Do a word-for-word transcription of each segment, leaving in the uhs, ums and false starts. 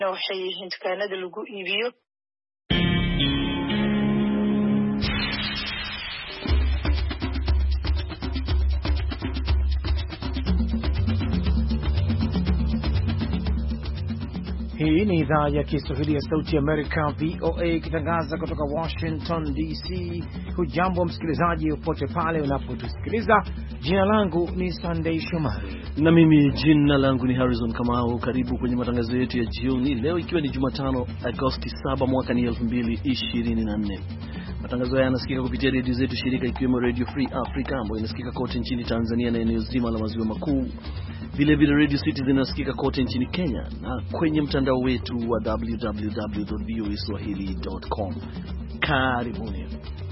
waxay yihiin dukaanada lagu iibiyo. Hii ni idhaa ya Kiswahili ya Sauti ya Amerika V O A ikitangaza kutoka Washington D C. Hujambo msikilizaji popote pale unapotusikiliza. Jina langu ni Sunday Shomari na mimi jina langu ni Harrison Kamau. Karibu kwenye matangazo yetu ya jioni leo, ikiwa ni Jumatano Agosti saba mwaka ni elfu mbili ishirini na nne. Matangazo haya yanasikika kupitia redio zetu shirika, ikiwemo Radio Free Africa ambayo inasikika kote nchini Tanzania na eneo zima la maziwa makuu. Vile vile Radio Citizen inasikika kote nchini Kenya na kwenye mtandao wetu wa w w w dot v o a swahili dot com. Karibuni.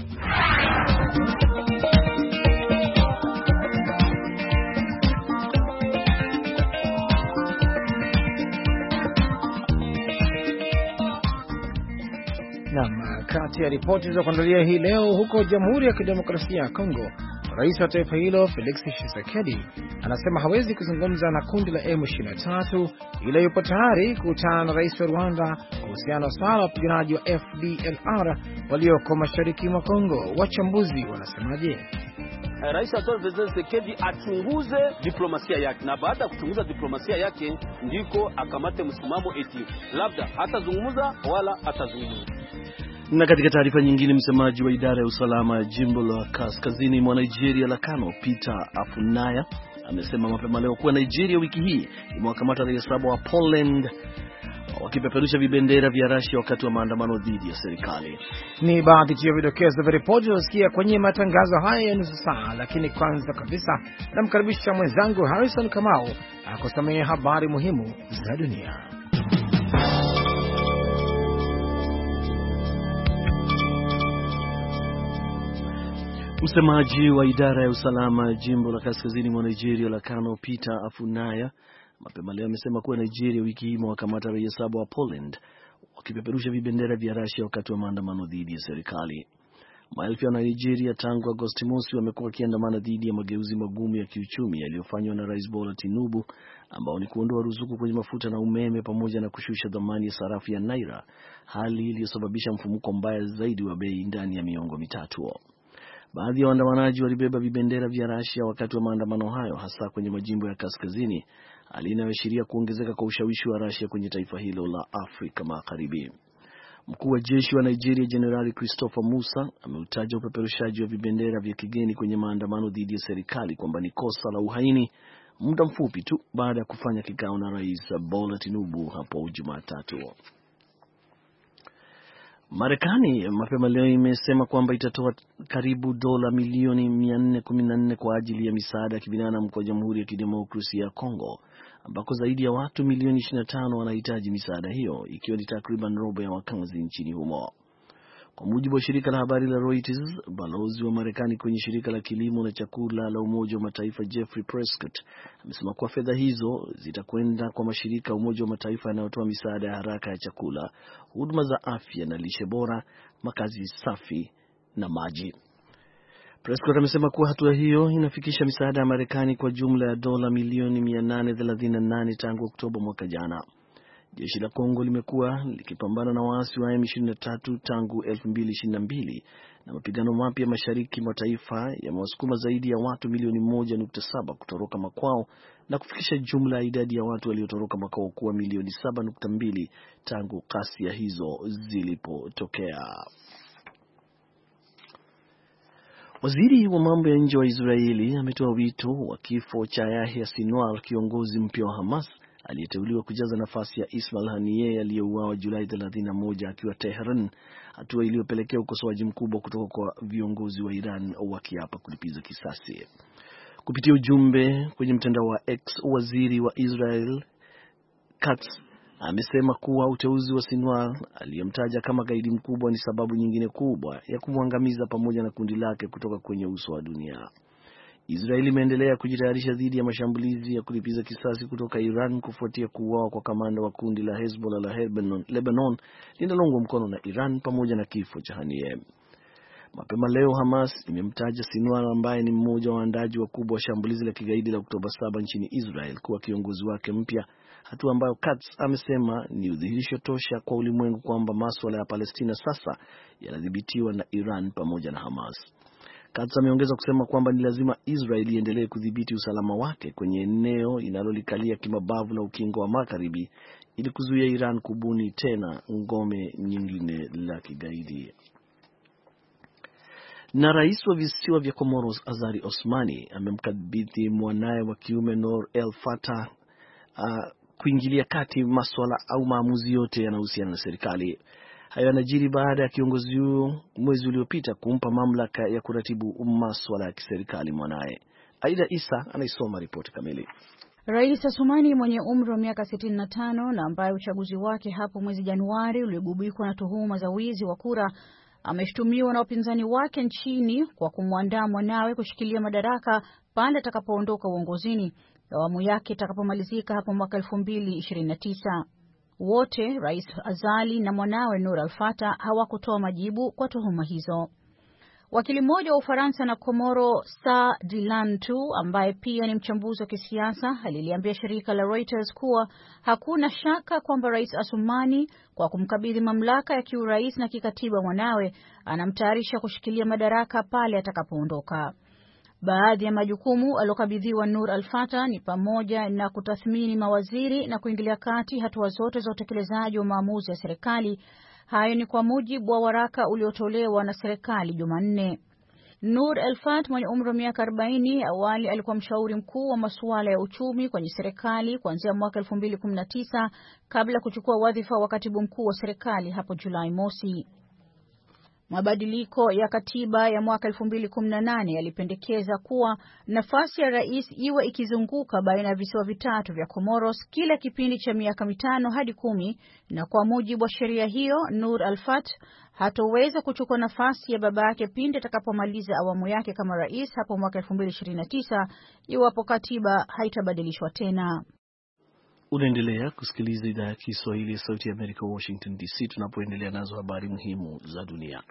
Naam, kati ya ripoti za kuandalia hii leo, huko Jamhuri ya Kidemokrasia ya Kongo, Rais wa taifa hilo Felix Tshisekedi anasema hawezi kuzungumza na kundi la M ishirini na tatu, ila yupo tayari kukutana na Rais wa Rwanda kuhusiana na swala la wapiganaji wa F D L R walioko mashariki mwa Kongo. Wachambuzi wanasemaje? Rais Felix Tshisekedi achunguze diplomasia yake, na baada ya kuchunguza diplomasia yake ndiko akamate msimamo eti labda hatazungumza wala atazungumza. Na katika taarifa nyingine, msemaji wa idara ya usalama ya jimbo la kaskazini mwa Nigeria la Kano, Peter Afunaya, amesema mapema leo kuwa Nigeria wiki hii imewakamata raia saba wa Poland wakipeperusha vibendera vya Russia wakati wa maandamano dhidi ya serikali. Ni baadhi ya vidokezo vya ripoti unasikia kwenye matangazo haya ya nusu saa, lakini kwanza kabisa namkaribisha mwenzangu Harrison Kamau akusomea habari muhimu za dunia. Msemaji wa idara ya usalama ya jimbo la kaskazini mwa Nigeria la Kano, Peter Afunaya, mapema leo amesema kuwa Nigeria wiki hii imewakamata raia saba wa Poland wakipeperusha vibendera vya Russia wakati wa maandamano dhidi ya serikali. Maelfu ya Nigeria tangu Agosti mosi wamekuwa wakiandamana dhidi ya mageuzi magumu ya kiuchumi yaliyofanywa na Rais Bola Tinubu, ambao ni kuondoa ruzuku kwenye mafuta na umeme pamoja na kushusha dhamani ya sarafu ya naira, hali iliyosababisha mfumuko mbaya zaidi wa bei ndani ya miongo mitatu. Baadhi ya waandamanaji walibeba vibendera vya Russia wakati wa maandamano hayo, hasa kwenye majimbo ya kaskazini, hali inayoashiria kuongezeka kwa ushawishi wa Russia kwenye taifa hilo la Afrika Magharibi. Mkuu wa jeshi wa Nigeria Jenerali Christopher Musa ameutaja upeperushaji wa vibendera vya kigeni kwenye maandamano dhidi ya serikali kwamba ni kosa la uhaini, muda mfupi tu baada ya kufanya kikao na Rais Bola Tinubu hapo Jumatatu. Marekani mapema leo imesema kwamba itatoa karibu dola milioni mia nne kumi na nne kwa ajili ya misaada ya kibinadamu kwa Jamhuri ya Kidemokrasia ya Kongo, ambako zaidi ya watu milioni ishirini na tano wanahitaji misaada hiyo, ikiwa ni takriban robo ya wakazi nchini humo. Kwa mujibu wa shirika la habari la Reuters, balozi wa Marekani kwenye shirika la kilimo na chakula la Umoja wa Mataifa Jeffrey Prescott amesema kuwa fedha hizo zitakwenda kwa mashirika ya Umoja wa Mataifa yanayotoa misaada ya haraka ya chakula, huduma za afya na lishe bora, makazi safi na maji. Prescott amesema kuwa hatua hiyo inafikisha misaada ya Marekani kwa jumla ya dola milioni mia nane thelathini na nane tangu Oktoba mwaka jana. Jeshi la Kongo limekuwa likipambana na waasi wa M ishirini na tatu tangu elfu mbili ishirini na mbili, na mapigano mapya mashariki mwa taifa yamewasukuma zaidi ya watu milioni moja nukta saba kutoroka makwao na kufikisha jumla ya idadi ya watu waliotoroka makwao kuwa milioni saba nukta mbili tangu ghasia hizo zilipotokea. Waziri wa mambo ya nje wa Israeli ametoa wito wa kifo cha Yahya Sinwar, kiongozi mpya wa Hamas aliyeteuliwa kujaza nafasi ya Ismail Haniyeh aliyeuawa Julai thelathini na moja akiwa Tehran, hatua iliyopelekea ukosoaji mkubwa kutoka kwa viongozi wa Iran wakiapa kulipiza kisasi. Kupitia ujumbe kwenye mtandao wa X, waziri wa Israel Katz amesema kuwa uteuzi wa Sinwar, aliyemtaja kama gaidi mkubwa, ni sababu nyingine kubwa ya kumwangamiza pamoja na kundi lake kutoka kwenye uso wa dunia. Israeli imeendelea kujitayarisha dhidi ya mashambulizi ya kulipiza kisasi kutoka Iran kufuatia kuuawa kwa kamanda wa kundi la Hezbollah la Lebanon linaloungwa mkono na Iran pamoja na kifo cha Haniyeh. Mapema leo Hamas imemtaja Sinwar, ambaye ni mmoja wa waandaji wakubwa wa shambulizi la kigaidi la Oktoba saba nchini Israel, kuwa kiongozi wake mpya, hatua ambayo Katz amesema ni udhihirisho tosha kwa ulimwengu kwamba masuala ya Palestina sasa yanadhibitiwa na Iran pamoja na Hamas. Katz ameongeza kusema kwamba ni lazima Israeli iendelee kudhibiti usalama wake kwenye eneo inalolikalia kimabavu la ukingo wa Magharibi ili kuzuia Iran kubuni tena ngome nyingine la kigaidi. Na rais wa visiwa vya Comoros Azali Osmani amemkabidhi mwanae wa kiume Nour El Fattah uh, kuingilia kati masuala au maamuzi yote yanayohusiana na serikali. Hayo yanajiri baada ya kiongozi huyo mwezi uliopita kumpa mamlaka ya kuratibu masuala ya kiserikali mwanae. Aida Isa anaisoma ripoti kamili. Rais Asumani mwenye umri wa miaka sitini na tano na ambaye uchaguzi wake hapo mwezi Januari uligubikwa na tuhuma za wizi wa kura ameshtumiwa na wapinzani wake nchini kwa kumwandaa mwanawe kushikilia madaraka pale atakapoondoka uongozini awamu yake itakapomalizika hapo mwaka elfu mbili ishirini na tisa. Wote Rais Azali na mwanawe Nour El Fattah hawakutoa majibu kwa tuhuma hizo. Wakili mmoja wa Ufaransa na Komoro Sa Dilan tu ambaye pia ni mchambuzi wa kisiasa aliliambia shirika la Reuters kuwa hakuna shaka kwamba Rais Asumani kwa kumkabidhi mamlaka ya kiurais na kikatiba mwanawe anamtayarisha kushikilia madaraka pale atakapoondoka. Baadhi ya majukumu aliyokabidhiwa Nour El Fattah ni pamoja na kutathmini mawaziri na kuingilia kati hatua zote za utekelezaji wa maamuzi ya serikali. Hayo ni kwa mujibu wa waraka uliotolewa na serikali Jumanne. Nour El Fattah mwenye umri wa miaka arobaini awali alikuwa mshauri mkuu wa masuala ya uchumi kwenye serikali kuanzia mwaka elfu mbili kumi na tisa kabla kuchukua wadhifa wa katibu mkuu wa serikali hapo Julai mosi. Mabadiliko ya katiba ya mwaka elfu mbili kumi na nane yalipendekeza kuwa nafasi ya rais iwe ikizunguka baina ya visiwa vitatu vya Comoros kila kipindi cha miaka mitano hadi kumi, na kwa mujibu wa sheria hiyo Nour El Fattah hatoweza kuchukua nafasi ya baba yake pindi atakapomaliza awamu yake kama rais hapo mwaka elfu mbili ishirini na tisa iwapo katiba haitabadilishwa tena. Unaendelea kusikiliza idhaa ya Kiswahili ya Sauti ya Amerika, Washington D C, tunapoendelea nazo habari muhimu za dunia.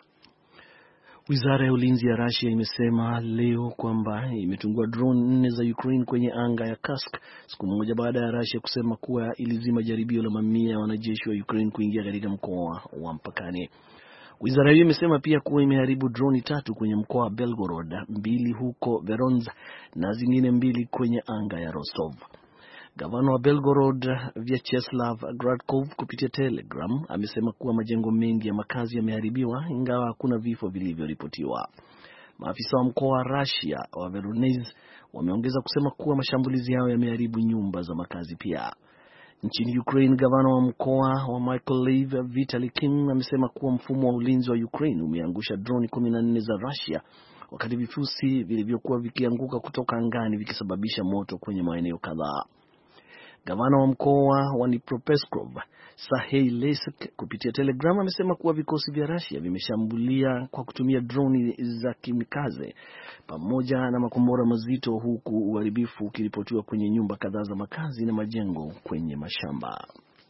Wizara ya ulinzi ya Russia imesema leo kwamba imetungua drone nne za Ukraine kwenye anga ya Kursk, siku moja baada ya Russia kusema kuwa ilizima jaribio la mamia ya wanajeshi wa Ukraine kuingia katika mkoa wa mpakani. Wizara hiyo imesema pia kuwa imeharibu droni tatu kwenye mkoa wa Belgorod, mbili huko Voronezh na zingine mbili kwenye anga ya Rostov. Gavana wa Belgorod Vyacheslav Gradkov kupitia Telegram amesema kuwa majengo mengi ya makazi yameharibiwa ingawa hakuna vifo vilivyoripotiwa. Maafisa wa mkoa wa Russia wa Voronezh wameongeza kusema kuwa mashambulizi yao yameharibu nyumba za makazi pia. Nchini Ukraine, gavana wa mkoa wa Mykolaiv Vitaly Kim amesema kuwa mfumo wa ulinzi wa Ukraine umeangusha droni kumi na nne za Russia wakati vifusi vilivyokuwa vikianguka kutoka angani vikisababisha moto kwenye maeneo kadhaa. Gavana wa mkoa wa Dnipropetrovsk Serhiy Lysuk kupitia Telegram amesema kuwa vikosi vya Russia vimeshambulia kwa kutumia droni za kamikaze pamoja na makombora mazito, huku uharibifu ukiripotiwa kwenye nyumba kadhaa za makazi na majengo kwenye mashamba.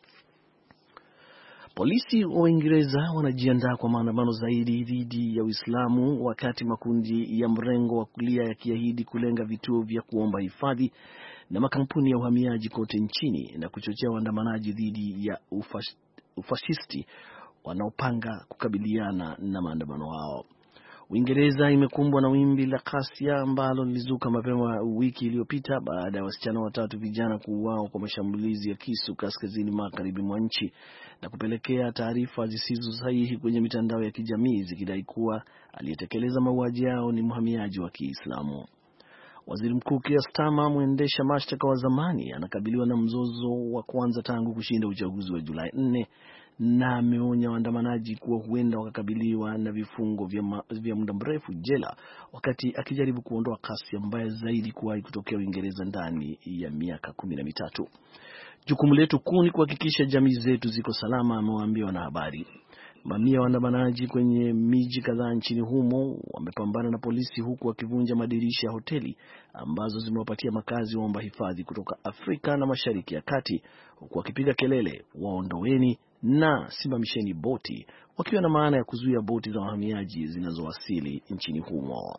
Polisi wa Uingereza wanajiandaa kwa maandamano zaidi dhidi ya Uislamu wakati makundi ya mrengo wa kulia yakiahidi kulenga vituo vya kuomba hifadhi na makampuni ya uhamiaji kote nchini na kuchochea waandamanaji dhidi ya ufas, ufashisti wanaopanga kukabiliana na maandamano hao. Uingereza imekumbwa na wimbi la ghasia ambalo lilizuka mapema wiki iliyopita baada ya wasichana watatu vijana kuuawa kwa mashambulizi ya kisu kaskazini magharibi mwa nchi na kupelekea taarifa zisizo sahihi kwenye mitandao ya kijamii zikidai kuwa aliyetekeleza mauaji yao ni mhamiaji wa Kiislamu. Waziri Mkuu Keir Starmer, mwendesha mashtaka wa zamani, anakabiliwa na mzozo wa kwanza tangu kushinda uchaguzi wa Julai nne na ameonya waandamanaji kuwa huenda wakakabiliwa na vifungo vya, vya muda mrefu jela wakati akijaribu kuondoa ghasia mbaya zaidi kuwahi kutokea Uingereza ndani ya miaka kumi na mitatu. Jukumu letu kuu ni kuhakikisha jamii zetu ziko salama, amewaambia wanahabari. Mamia ya waandamanaji kwenye miji kadhaa nchini humo wamepambana na polisi huku wakivunja madirisha ya hoteli ambazo zimewapatia makazi waomba hifadhi kutoka Afrika na Mashariki ya Kati, huku wakipiga kelele waondoweni na simamisheni boti, wakiwa na maana ya kuzuia boti za wahamiaji zinazowasili nchini humo.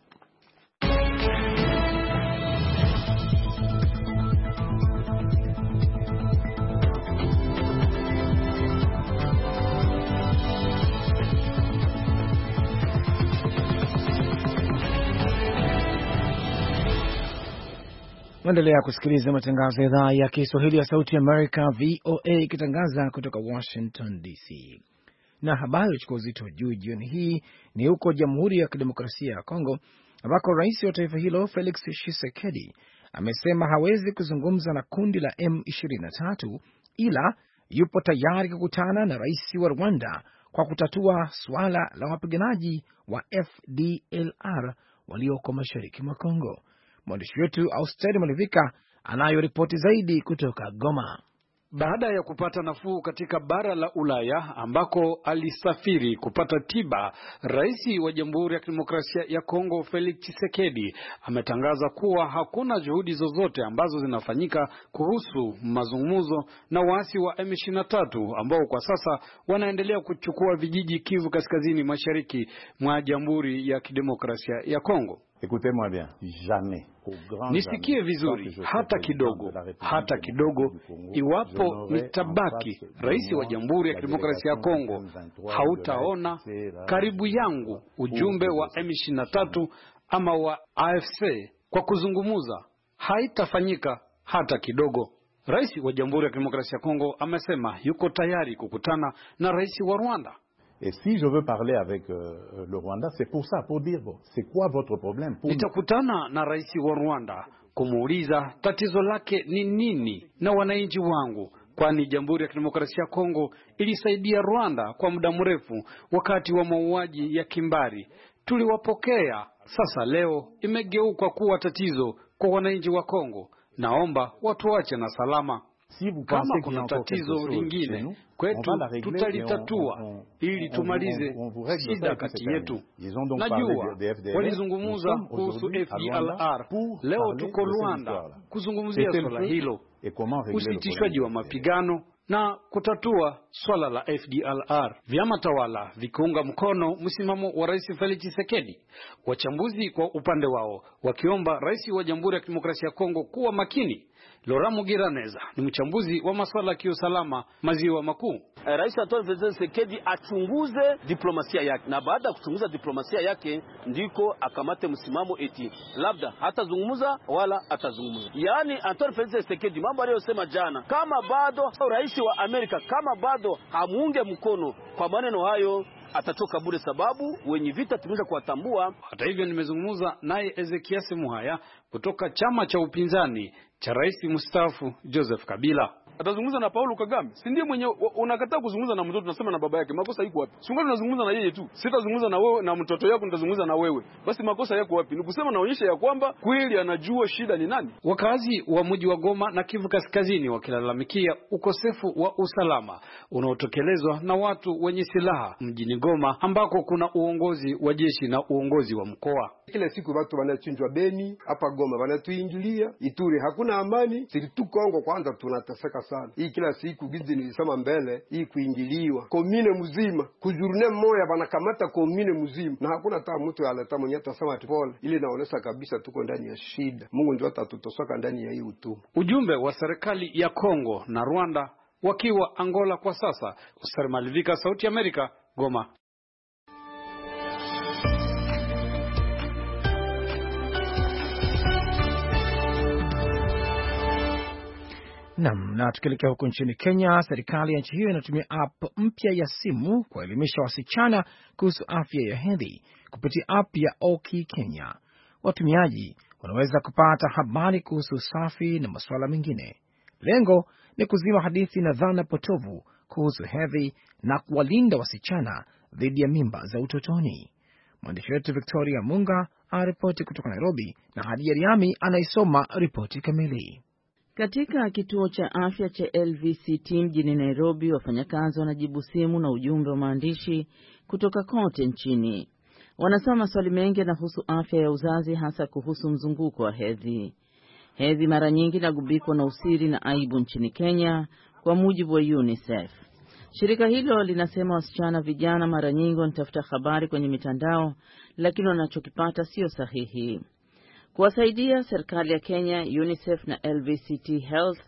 Tunaendelea kusikiliza matangazo ya idhaa ya Kiswahili ya Sauti Amerika V O A ikitangaza kutoka Washington D C. Na habari chukua uzito juu jioni hii ni huko Jamhuri ya Kidemokrasia ya Kongo ambako rais wa taifa hilo Felix Tshisekedi amesema hawezi kuzungumza na kundi la M ishirini na tatu ila yupo tayari kukutana na rais wa Rwanda kwa kutatua suala la wapiganaji wa F D L R walioko mashariki mwa Kongo. Mwandishi wetu Austeri Malivika anayo ripoti zaidi kutoka Goma. Baada ya kupata nafuu katika bara la Ulaya ambako alisafiri kupata tiba, rais wa Jamhuri ya Kidemokrasia ya Kongo Felix Tshisekedi ametangaza kuwa hakuna juhudi zozote ambazo zinafanyika kuhusu mazungumzo na waasi wa M ishirini na tatu ambao kwa sasa wanaendelea kuchukua vijiji Kivu kaskazini mashariki mwa Jamhuri ya Kidemokrasia ya Kongo. Écoutez-moi bien, jamais, nisikie vizuri, hata kidogo, hata kidogo, iwapo nitabaki rais wa Jamhuri ya Kidemokrasia ya Kongo, hautaona karibu yangu ujumbe wa M ishirini na tatu ama wa A F C kwa kuzungumuza. Haitafanyika hata kidogo. Rais wa Jamhuri ya Kidemokrasia ya Kongo amesema yuko tayari kukutana na rais wa Rwanda. Et si je veux parler avec euh, le Rwanda, c'est pour ça, pour dire, bon, c'est quoi votre problème? Pour... Nitakutana na rais wa Rwanda kumuuliza tatizo lake ni nini na wananchi wangu, kwani Jamhuri ya Kidemokrasia ya Kongo ilisaidia Rwanda kwa muda mrefu wakati wa mauaji ya kimbari. Tuliwapokea, sasa leo imegeuka kuwa tatizo kwa wananchi wa Kongo. Naomba watu wache na salama. Si vous kama pensez kuna tatizo lingine kwetu tutalitatua ili tumalize shida kati yetu. Najua walizungumza kuhusu F D L R, leo tuko Rwanda kuzungumzia swala hilo, usitishwaji wa mapigano na kutatua swala la F D L R. Vyama tawala vikiunga mkono msimamo wa Rais Felix Tshisekedi, wachambuzi kwa upande wao wakiomba rais wa Jamhuri ya Kidemokrasia ya Kongo kuwa makini. Laurent Mugiraneza ni mchambuzi wa masuala ya kiusalama maziwa makuu. Eh, Rais Antoine Tshisekedi achunguze diplomasia yake, na baada ya kuchunguza diplomasia yake ndiko akamate msimamo eti labda hatazungumza wala atazungumza. Yaani Antoine Tshisekedi mambo aliyosema jana, kama bado rais wa Amerika kama bado hamuunge mkono kwa maneno hayo, atatoka bure, sababu wenye vita tumeweza kuwatambua. Hata hivyo nimezungumza naye Ezekiasi Muhaya kutoka chama cha upinzani cha rais mstaafu Joseph Kabila. Atazungumza na Paulo Kagame, si ndiye mwenye unakataa kuzungumza na mtoto, tunasema na baba yake. Makosa iko wapi? Si ungana tunazungumza na yeye tu. Sitazungumza na wewe na mtoto yako, nitazungumza na wewe. Basi makosa yako wapi? Ni kusema naonyesha ya kwamba kweli anajua shida ni nani. Wakazi wa mji wa Goma na Kivu Kaskazini wakilalamikia ukosefu wa usalama unaotekelezwa na watu wenye silaha mjini Goma ambako kuna uongozi wa jeshi na uongozi wa mkoa. Kila siku watu wanachinjwa Beni, hapa Goma wanatuingilia, Ituri hakuna amani, sisi Kongo kwanza tunateseka sana. Hii kila siku gizi nilisema mbele, hii kuingiliwa komine mzima, kujurune moya wanakamata komine mzima na hakuna hata mtu aleta mwenye atasema pole. Ile inaonesha kabisa tuko ndani ya shida. Mungu ndio atatutosoka ndani ya hii utumwa. Ujumbe wa serikali ya Kongo na Rwanda wakiwa Angola kwa sasa. Usari Malivika, Sauti ya Amerika, Goma. Naam, na tukielekea huko nchini Kenya, serikali ya nchi hiyo inatumia app mpya ya simu kuelimisha wasichana kuhusu afya ya hedhi kupitia app ya Oki Kenya. Watumiaji wanaweza kupata habari kuhusu usafi na masuala mengine. Lengo ni kuzima hadithi na dhana potovu kuhusu hedhi na kuwalinda wasichana dhidi ya mimba za utotoni. Mwandishi wetu Victoria Munga aripoti kutoka Nairobi na Hadi Riami anaisoma ripoti kamili. Katika kituo cha afya cha L V C T mjini Nairobi, wafanyakazi wanajibu simu na ujumbe wa maandishi kutoka kote nchini. Wanasema maswali mengi yanahusu afya ya uzazi, hasa kuhusu mzunguko wa hedhi. Hedhi mara nyingi inagubikwa na usiri na aibu nchini Kenya, kwa mujibu wa UNICEF. Shirika hilo linasema wasichana vijana mara nyingi wanatafuta habari kwenye mitandao, lakini wanachokipata sio sahihi. Kuwasaidia, serikali ya Kenya, UNICEF na L V C T Health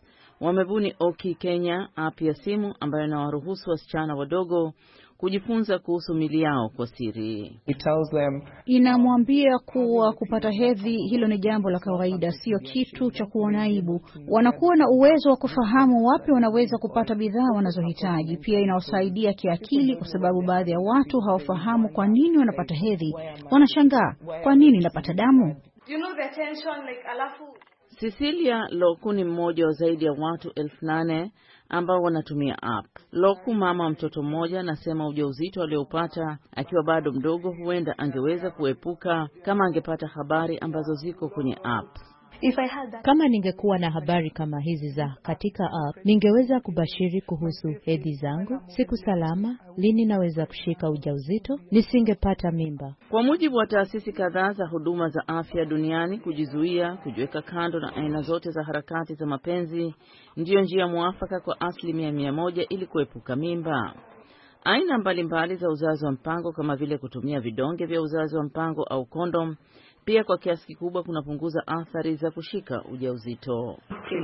Wamebuni Oki Kenya, app ya simu ambayo inawaruhusu wasichana wadogo kujifunza kuhusu mili yao kwa siri. Inamwambia kuwa kupata hedhi hilo ni jambo la kawaida, sio kitu cha kuona aibu. Wanakuwa na uwezo wa kufahamu wapi wanaweza kupata bidhaa wanazohitaji. Pia inawasaidia kiakili kwa sababu baadhi ya watu hawafahamu kwa nini wanapata hedhi. Wanashangaa, kwa nini napata damu? You know the tension like alafu Cecilia Loku ni mmoja wa zaidi ya watu elfu nane ambao wanatumia app. Loku, mama mtoto mmoja, anasema ujauzito aliopata akiwa bado mdogo huenda angeweza kuepuka kama angepata habari ambazo ziko kwenye app. If I had that. Kama ningekuwa na habari kama hizi za katika app, ningeweza kubashiri kuhusu hedhi zangu, siku salama, lini naweza kushika ujauzito, nisingepata mimba. Kwa mujibu wa taasisi kadhaa za huduma za afya duniani, kujizuia, kujiweka kando na aina zote za harakati za mapenzi ndiyo njia mwafaka kwa asilimia mia moja ili kuepuka mimba. Aina mbalimbali za uzazi wa mpango kama vile kutumia vidonge vya uzazi wa mpango au kondom pia kwa kiasi kikubwa kunapunguza athari za kushika ujauzito.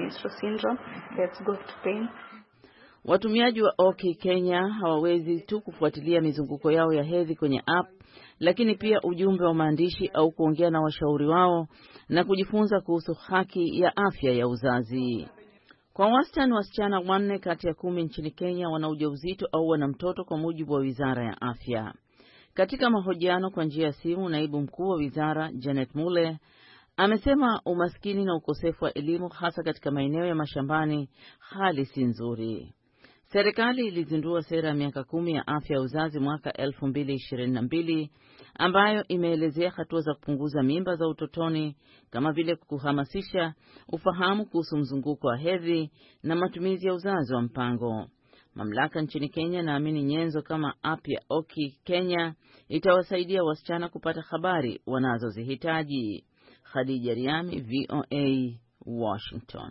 Watumiaji wa Oki Kenya hawawezi tu kufuatilia mizunguko yao ya hedhi kwenye app, lakini pia ujumbe wa maandishi au kuongea na washauri wao na kujifunza kuhusu haki ya afya ya uzazi. Kwa wastani wasichana wanne kati ya kumi nchini Kenya wana ujauzito au wana mtoto kwa mujibu wa Wizara ya Afya. Katika mahojiano kwa njia ya simu, naibu mkuu wa wizara Janet Mule amesema umaskini na ukosefu wa elimu hasa katika maeneo ya mashambani hali si nzuri. Serikali ilizindua sera ya miaka kumi ya afya ya uzazi mwaka elfu mbili ishirini na mbili ambayo imeelezea hatua za kupunguza mimba za utotoni kama vile kuhamasisha ufahamu kuhusu mzunguko wa hedhi na matumizi ya uzazi wa mpango. Mamlaka nchini Kenya naamini nyenzo kama app ya Oki Kenya itawasaidia wasichana kupata habari wanazozihitaji. Khadija Riami, V O A, Washington.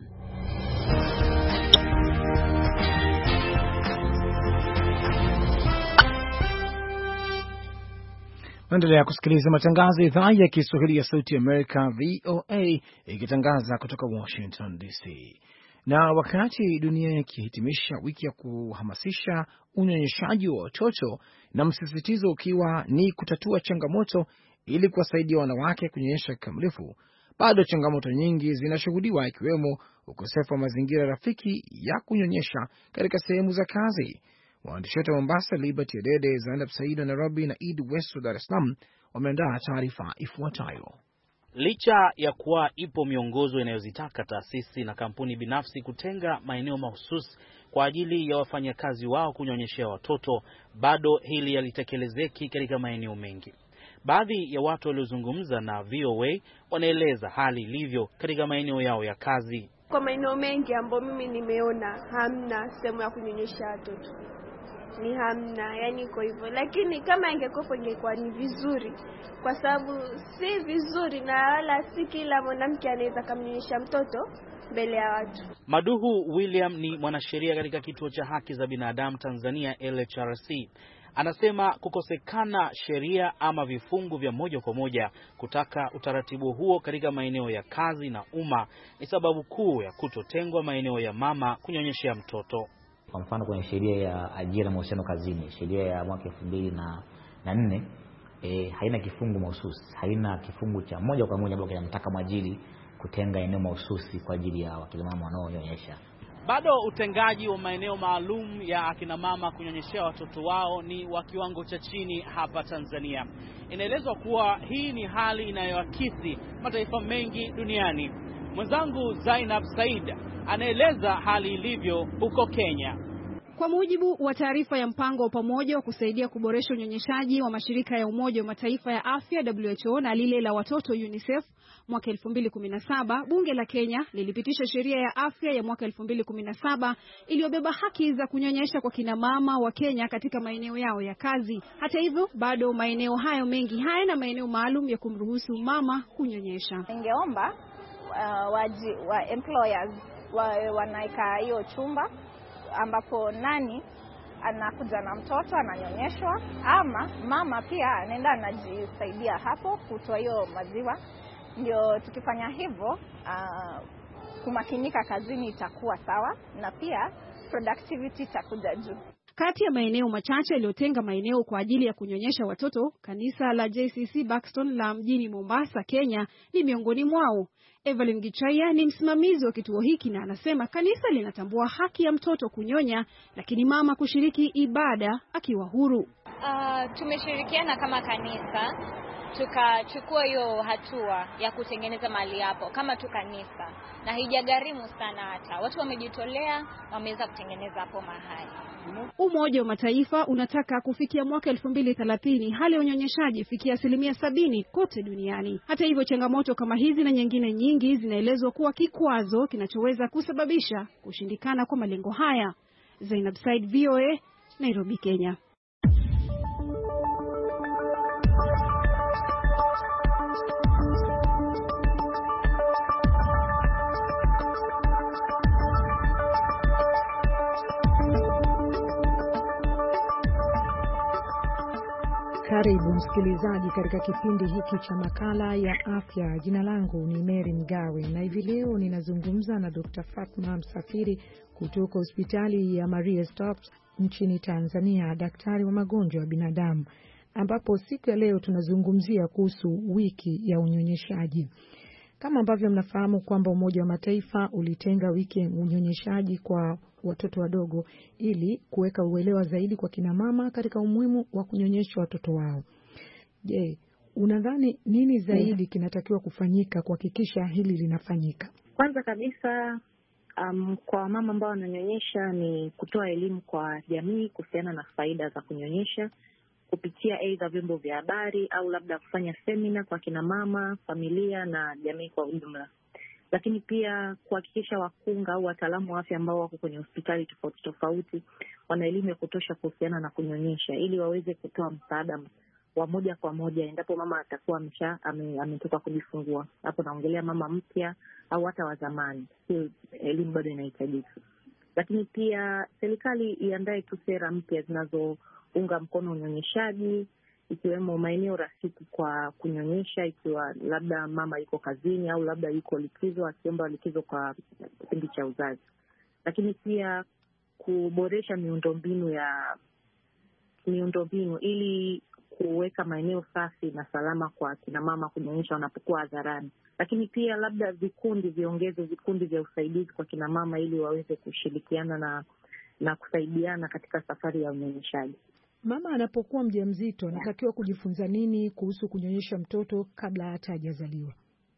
Endelea kusikiliza matangazo ya idhaa ya Kiswahili ya Sauti ya Amerika, V O A, ikitangaza kutoka Washington D C. Na wakati dunia ikihitimisha wiki ya kuhamasisha unyonyeshaji wa watoto na msisitizo ukiwa ni kutatua changamoto ili kuwasaidia wanawake kunyonyesha kikamilifu, bado changamoto nyingi zinashuhudiwa ikiwemo ukosefu wa mazingira rafiki ya kunyonyesha katika sehemu za kazi. Waandishi wetu wa Mombasa, Liberty Adede, Zainab Said wa Nairobi na Id West wa Dar es Salaam wameandaa taarifa ifuatayo. Licha ya kuwa ipo miongozo inayozitaka taasisi na kampuni binafsi kutenga maeneo mahususi kwa ajili ya wafanyakazi wao kunyonyeshea watoto, bado hili halitekelezeki katika maeneo mengi. Baadhi ya watu waliozungumza na V O A wanaeleza hali ilivyo katika maeneo yao ya kazi. Kwa maeneo mengi ambayo mimi nimeona hamna sehemu ya kunyonyesha watoto. Ni hamna, yani iko hivyo. Lakini kama ingekuwa ingekuwa ni vizuri, kwa sababu si vizuri na wala si kila mwanamke anaweza kumnyonyesha mtoto mbele ya watu. Maduhu William ni mwanasheria katika kituo cha haki za binadamu Tanzania L H R C. Anasema kukosekana sheria ama vifungu vya moja kwa moja kutaka utaratibu huo katika maeneo ya kazi na umma ni sababu kuu ya kutotengwa maeneo ya mama kunyonyeshea mtoto. Kwa mfano kwenye sheria ya ajira na mahusiano kazini, sheria ya mwaka elfu mbili na nne e, haina kifungu mahususi, haina kifungu cha moja kwa moja ambacho kinamtaka mwajiri kutenga eneo mahususi kwa ajili ya wakina mama wanaonyonyesha. Bado utengaji wa maeneo maalum ya akina mama kunyonyeshea watoto wao ni wa kiwango cha chini hapa Tanzania. Inaelezwa kuwa hii ni hali inayoakisi mataifa mengi duniani. Mwenzangu Zainab Said anaeleza hali ilivyo huko Kenya. Kwa mujibu wa taarifa ya mpango wa pamoja wa kusaidia kuboresha unyonyeshaji wa mashirika ya Umoja wa Mataifa ya Afya W H O na lile la watoto UNICEF mwaka elfu mbili kumi na saba, bunge la Kenya lilipitisha sheria ya afya ya mwaka elfu mbili kumi na saba iliyobeba haki za kunyonyesha kwa kina mama wa Kenya katika maeneo yao ya kazi. Hata hivyo, bado maeneo hayo mengi hayana maeneo maalum ya kumruhusu mama kunyonyesha. Ningeomba uh, waji, wa employers wa, wanaika hiyo chumba ambapo nani anakuja na mtoto ananyonyeshwa, ama mama pia anaenda anajisaidia hapo kutoa hiyo maziwa. Ndio tukifanya hivyo uh, kumakinika kazini itakuwa sawa na pia productivity itakuja juu. Kati ya maeneo machache yaliyotenga maeneo kwa ajili ya kunyonyesha watoto, kanisa la J C C Buxton la mjini Mombasa, Kenya ni miongoni mwao. Evelyn Gichaya ni msimamizi wa kituo hiki na anasema kanisa linatambua haki ya mtoto kunyonya, lakini mama kushiriki ibada akiwa huru. Uh, tumeshirikiana kama kanisa tukachukua hiyo hatua ya kutengeneza mahali hapo kama tu kanisa, na haijagharimu sana, hata watu wamejitolea, wameweza kutengeneza hapo mahali. Umoja wa Mataifa unataka kufikia mwaka elfu mbili thelathini hali ya unyonyeshaji ifikie asilimia sabini kote duniani. Hata hivyo, changamoto kama hizi na nyingine nyingi zinaelezwa kuwa kikwazo kinachoweza kusababisha kushindikana kwa malengo haya. Zainab Said, V O A, Nairobi, Kenya. Karibu msikilizaji katika kipindi hiki cha makala ya afya. Jina langu ni Mary Mgawe na hivi leo ninazungumza na Doctor Fatma Msafiri kutoka hospitali ya Maria Stopes nchini Tanzania, daktari wa magonjwa ya binadamu, ambapo siku ya leo tunazungumzia kuhusu wiki ya unyonyeshaji. Kama ambavyo mnafahamu kwamba Umoja wa Mataifa ulitenga wiki ya unyonyeshaji kwa watoto wadogo ili kuweka uelewa zaidi kwa kina mama katika umuhimu wa kunyonyesha watoto wao. Je, unadhani nini zaidi kinatakiwa kufanyika kuhakikisha hili linafanyika? Kwanza kabisa um, kwa mama ambao wananyonyesha ni kutoa elimu kwa jamii kuhusiana na faida za kunyonyesha kupitia aidha vyombo vya habari au labda kufanya semina kwa kina mama, familia na jamii kwa ujumla. Lakini pia kuhakikisha wakunga au wataalamu wa afya ambao wako kwenye hospitali tofauti tofauti wana elimu ya kutosha kuhusiana na kunyonyesha ili waweze kutoa msaada wa moja kwa moja endapo mama atakuwa amesha ametoka kujifungua. Hapo naongelea mama mpya au hata wa zamani. Hiyo elimu bado inahitajika. Lakini pia serikali iandae tu sera mpya zinazounga mkono unyonyeshaji, ikiwemo maeneo rafiki kwa kunyonyesha, ikiwa labda mama yuko kazini au labda yuko likizo, akiomba likizo kwa kipindi cha uzazi. Lakini pia kuboresha miundombinu ya miundombinu ili kuweka maeneo safi na salama kwa kina mama kunyonyesha wanapokuwa hadharani. Lakini pia labda vikundi viongeze vikundi vya usaidizi kwa kina mama ili waweze kushirikiana na na kusaidiana katika safari ya unyonyeshaji. Mama anapokuwa mjamzito anatakiwa kujifunza nini kuhusu kunyonyesha mtoto kabla hata hajazaliwa?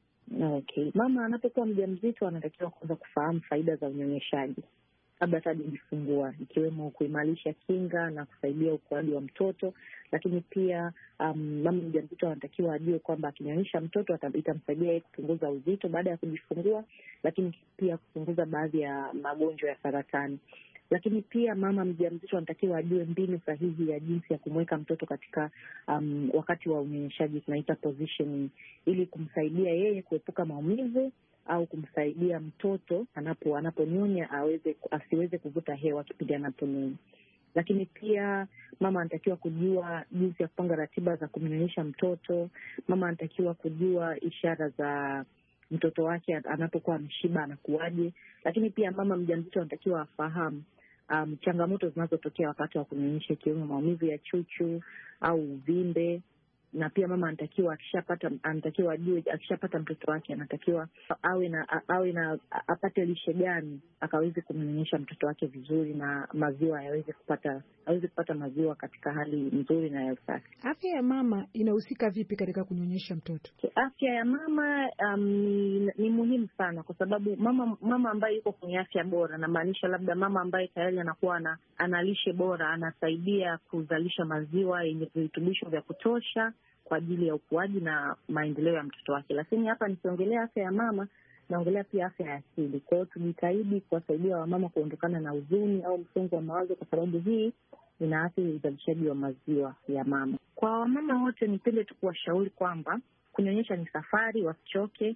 Okay. Mama anapokuwa mjamzito anatakiwa kwanza kufahamu faida za unyonyeshaji kabla hata hajifungua, ikiwemo kuimarisha kinga na kusaidia ukuaji wa mtoto. Lakini pia um, mama mjamzito anatakiwa ajue kwamba akinyonyesha mtoto itamsaidia yeye kupunguza uzito baada ya kujifungua, lakini pia kupunguza baadhi ya magonjwa ya saratani. Lakini pia mama mjamzito anatakiwa ajue mbinu sahihi ya jinsi ya kumweka mtoto katika um, wakati wa unyonyeshaji, tunaita positioning, ili kumsaidia yeye kuepuka maumivu au kumsaidia mtoto anapo anaponyonya aweze asiweze kuvuta hewa kipindi anaponyonya. Lakini pia mama anatakiwa kujua jinsi ya kupanga ratiba za kumnyonyesha mtoto. Mama anatakiwa kujua ishara za mtoto wake anapokuwa ameshiba anakuaje. Lakini pia mama mjamzito anatakiwa afahamu um, changamoto zinazotokea wakati wa kunyonyesha, ikiwemo maumivu ya chuchu au uvimbe. Na pia mama anatakiwa akishapata anatakiwa ajue akishapata mtoto wake anatakiwa awe na awe na apate lishe gani akaweze kumnyonyesha mtoto wake vizuri na maziwa yaweze kupata aweze kupata maziwa katika hali nzuri na ya usafi. Afya ya mama inahusika vipi katika kunyonyesha mtoto? Afya ya mama um, ni, ni muhimu sana kwa sababu mama mama ambaye yuko kwenye afya bora, na maanisha labda mama ambaye tayari anakuwa na ana lishe bora, anasaidia kuzalisha maziwa yenye virutubisho vya kutosha kwa ajili ya ukuaji na maendeleo ya mtoto wake. Lakini hapa nikiongelea afya ya mama, naongelea pia afya ya akili. Kwa hiyo tujitahidi kuwasaidia wamama kuondokana na huzuni au msongo wa mawazo, kwa sababu hii inaathiri uzalishaji wa maziwa ya mama. Kwa wamama wote nipende tu kuwashauri kwamba kunyonyesha ni safari, wasichoke.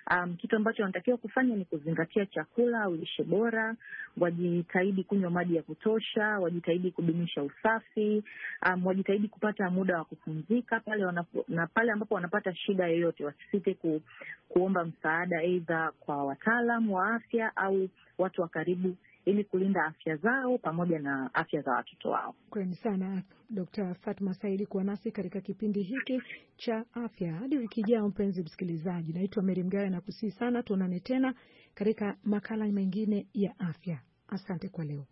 Um, kitu ambacho wanatakiwa kufanya ni kuzingatia chakula au lishe bora, wajitahidi kunywa maji ya kutosha, wajitahidi kudumisha usafi, um, wajitahidi kupata muda wa kupumzika pale wanapo, na pale ambapo wanapata shida yoyote wasisite ku, kuomba msaada aidha kwa wataalamu wa afya au watu wa karibu ili kulinda afya zao pamoja na afya za watoto wao. Kwani sana Daktari Fatma Saidi kuwa nasi katika kipindi hiki cha afya. Hadi wiki ijayo mpenzi msikilizaji. Naitwa Mary Mgawe na kusihi sana tuonane tena katika makala mengine ya afya. Asante kwa leo.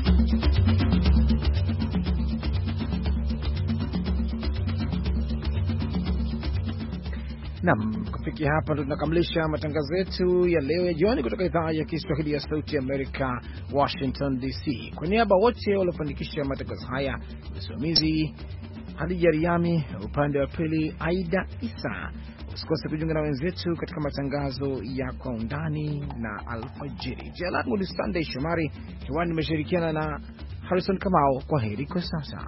Naam, kufikia hapa ndo tunakamilisha matangazo yetu ya leo ya jioni kutoka idhaa ya Kiswahili ya Sauti ya Amerika, Washington D C. Kwa niaba wote waliofanikisha matangazo haya, msimamizi Hadija Riami, upande wa pili Aida Isa. Usikose kujiunga na wenzetu katika matangazo ya Kwa Undani na Alfajiri. Jina langu ni Sunday Shomari, hewani nimeshirikiana na Harrison Kamau. Kwa heri kwa sasa.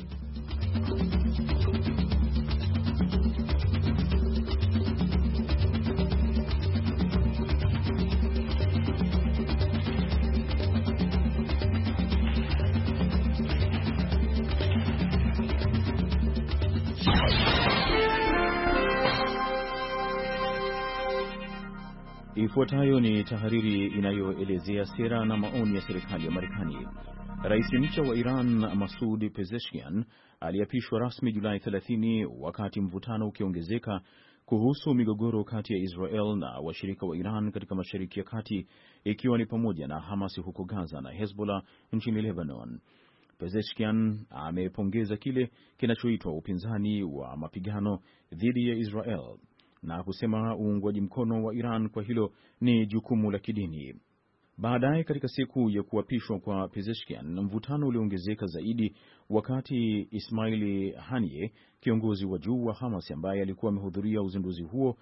Ifuatayo ni tahariri inayoelezea sera na maoni ya serikali ya Marekani. Rais mpya wa Iran Masoud Pezeshkian aliapishwa rasmi Julai thelathini wakati mvutano ukiongezeka kuhusu migogoro kati ya Israel na washirika wa Iran katika Mashariki ya Kati, ikiwa ni pamoja na Hamas huko Gaza na Hezbollah nchini Lebanon. Pezeshkian amepongeza kile kinachoitwa upinzani wa mapigano dhidi ya Israel na kusema uungwaji mkono wa Iran kwa hilo ni jukumu la kidini. Baadaye katika siku ya kuapishwa kwa Pezeshkian, mvutano uliongezeka zaidi wakati Ismaili Haniyeh, kiongozi wa juu wa Hamas ambaye alikuwa amehudhuria uzinduzi huo,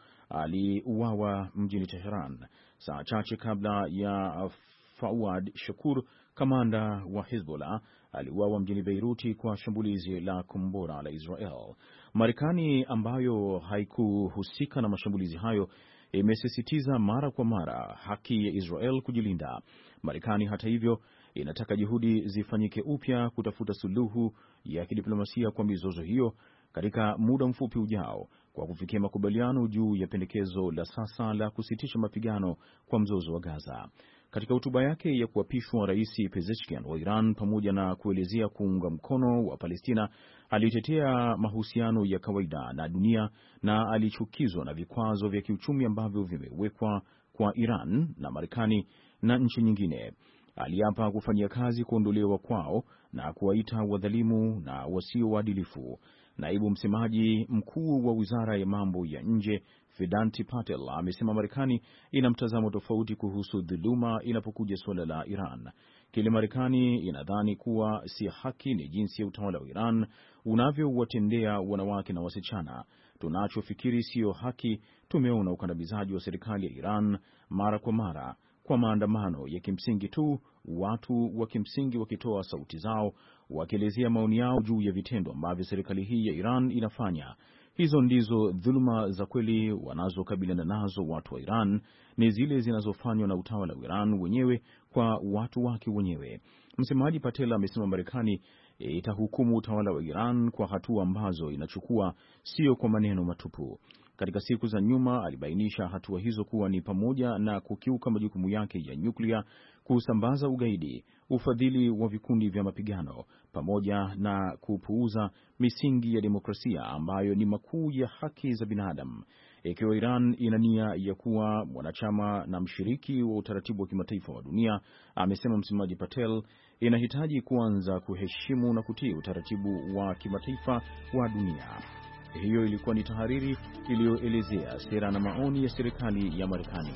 aliuawa mjini Tehran saa chache kabla ya Fawad Shakur, kamanda wa Hezbollah, aliuawa mjini Beiruti kwa shambulizi la kombora la Israel. Marekani ambayo haikuhusika na mashambulizi hayo imesisitiza mara kwa mara haki ya Israel kujilinda. Marekani hata hivyo inataka juhudi zifanyike upya kutafuta suluhu ya kidiplomasia kwa mizozo hiyo katika muda mfupi ujao kwa kufikia makubaliano juu ya pendekezo la sasa la kusitisha mapigano kwa mzozo wa Gaza. Katika hotuba yake ya kuapishwa, Rais Pezeshkian wa Iran, pamoja na kuelezea kuunga mkono wa Palestina, alitetea mahusiano ya kawaida na dunia na alichukizwa na vikwazo vya kiuchumi ambavyo vimewekwa kwa Iran na Marekani na nchi nyingine. Aliapa kufanyia kazi kuondolewa kwao na kuwaita wadhalimu na wasio waadilifu. Naibu msemaji mkuu wa Wizara ya Mambo ya Nje Vedanti Patel amesema Marekani ina mtazamo tofauti kuhusu dhuluma inapokuja suala la Iran. Kile Marekani inadhani kuwa si haki ni jinsi ya utawala wa Iran unavyowatendea wanawake na wasichana. Tunachofikiri siyo haki. Tumeona ukandamizaji wa serikali ya Iran mara kwa mara kwa maandamano ya kimsingi tu, watu wa kimsingi wakitoa sauti zao, wakielezea maoni yao juu ya vitendo ambavyo serikali hii ya Iran inafanya. Hizo ndizo dhuluma za kweli wanazokabiliana nazo watu wa Iran, ni zile zinazofanywa na utawala wa Iran wenyewe kwa watu wake wenyewe. Msemaji Patel amesema Marekani itahukumu utawala wa Iran kwa hatua ambazo inachukua, sio kwa maneno matupu. Katika siku za nyuma alibainisha hatua hizo kuwa ni pamoja na kukiuka majukumu yake ya nyuklia, kusambaza ugaidi, ufadhili wa vikundi vya mapigano, pamoja na kupuuza misingi ya demokrasia ambayo ni makuu ya haki za binadamu. Ikiwa Iran ina nia ya kuwa mwanachama na mshiriki wa utaratibu wa kimataifa wa dunia, amesema msemaji Patel, inahitaji kuanza kuheshimu na kutii utaratibu wa kimataifa wa dunia. Hiyo ilikuwa ni tahariri iliyoelezea sera na maoni ya serikali ya Marekani.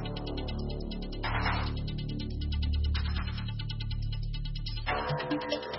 Thank you.